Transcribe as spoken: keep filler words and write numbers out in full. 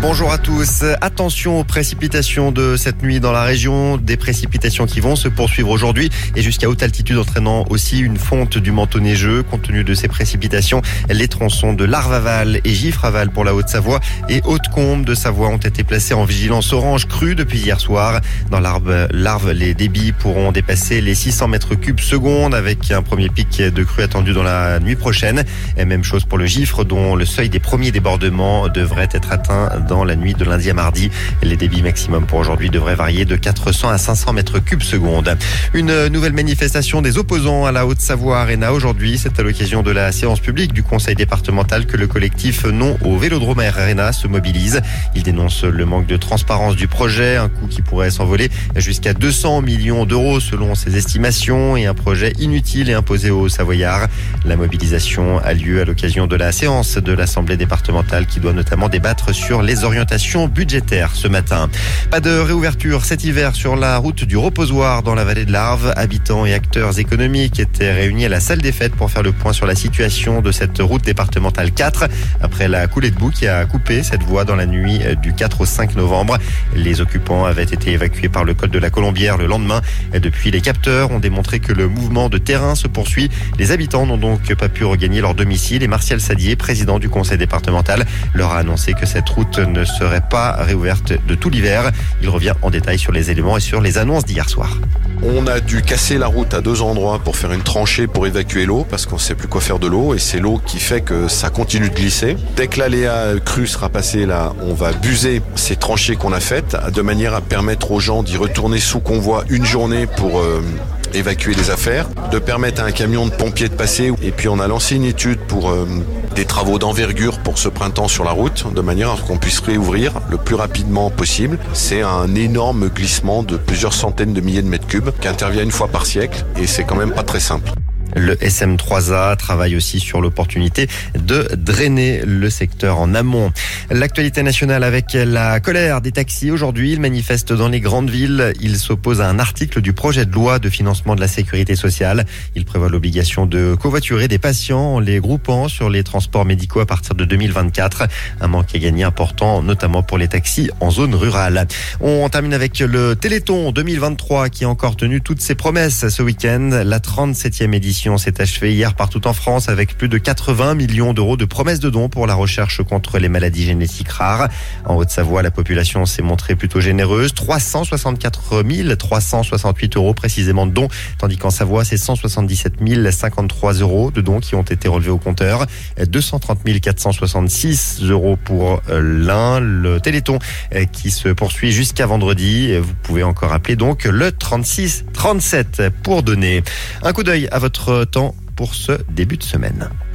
Bonjour à tous. Attention aux précipitations de cette nuit dans la région. Des précipitations qui vont se poursuivre aujourd'hui et jusqu'à haute altitude, entraînant aussi une fonte du manteau neigeux. Compte tenu de ces précipitations, les tronçons de Larve-Aval et Giffre-Aval pour la Haute-Savoie et Haute-Combe de Savoie ont été placés en vigilance orange crue depuis hier soir. Dans l'Arve, l'Arve, les débits pourront dépasser les six cents mètres cubes secondes avec un premier pic de crue attendu dans la nuit prochaine. Et même chose pour le Giffre, dont le seuil des premiers débordements devrait être atteint dans la nuit de lundi à mardi. Les débits maximums pour aujourd'hui devraient varier de quatre cents à cinq cents mètres cubes secondes. Une nouvelle manifestation des opposants à la Haute-Savoie Arena aujourd'hui. C'est à l'occasion de la séance publique du conseil départemental que le collectif Non au Vélodrome Arena se mobilise. Il dénonce le manque de transparence du projet, un coût qui pourrait s'envoler jusqu'à deux cents millions d'euros selon ses estimations et un projet inutile et imposé aux Savoyards. La mobilisation a lieu à l'occasion de la séance de l'Assemblée départementale qui doit notamment débattre sur les orientations budgétaires ce matin. Pas de réouverture cet hiver sur la route du Reposoir dans la vallée de l'Arve. Habitants et acteurs économiques étaient réunis à la salle des fêtes pour faire le point sur la situation de cette route départementale quatre après la coulée de boue qui a coupé cette voie dans la nuit du quatre au cinq novembre. Les occupants avaient été évacués par le col de la Colombière le lendemain. Depuis, les capteurs ont démontré que le mouvement de terrain se poursuit. Les habitants n'ont donc pas pu regagner leur domicile et Martial Sadier, président du conseil départemental, leur a annoncé que cette route ne serait pas réouverte de tout l'hiver. Il revient en détail sur les éléments et sur les annonces d'hier soir. On a dû casser la route à deux endroits pour faire une tranchée pour évacuer l'eau parce qu'on ne sait plus quoi faire de l'eau et c'est l'eau qui fait que ça continue de glisser. Dès que l'aléa crue sera passé là, on va buser ces tranchées qu'on a faites de manière à permettre aux gens d'y retourner sous convoi une journée pour euh, évacuer les affaires, de permettre à un camion de pompiers de passer et puis on a lancé une étude pour euh, des travaux d'envergure pour ce printemps sur la route de manière à ce qu'on puisse réouvrir le plus rapidement possible. C'est un énorme glissement de plusieurs centaines de milliers de mètres cubes qui intervient une fois par siècle et c'est quand même pas très simple. Le S M trois A travaille aussi sur l'opportunité de drainer le secteur en amont. L'actualité nationale avec la colère des taxis. Aujourd'hui, ils manifestent dans les grandes villes. Ils s'opposent à un article du projet de loi de financement de la sécurité sociale. Il prévoit l'obligation de covoiturer des patients en les groupant sur les transports médicaux à partir de deux mille vingt-quatre. Un manque à gagner important, notamment pour les taxis en zone rurale. On termine avec le Téléthon deux mille vingt-trois qui a encore tenu toutes ses promesses ce week-end. La trente-septième édition s'est achevée hier partout en France avec plus de quatre-vingts millions d'euros de promesses de dons pour la recherche contre les maladies génétiques rares. En Haute-Savoie, la population s'est montrée plutôt généreuse. trois cent soixante-quatre mille trois cent soixante-huit euros précisément de dons, tandis qu'en Savoie, c'est cent soixante-dix-sept mille cinquante-trois euros de dons qui ont été relevés au compteur. deux cent trente mille quatre cent soixante-six euros pour l'un. Le Téléthon qui se poursuit jusqu'à vendredi. Vous pouvez encore appeler donc le trente-six trente-sept pour donner. Un coup d'œil à votre temps pour ce début de semaine.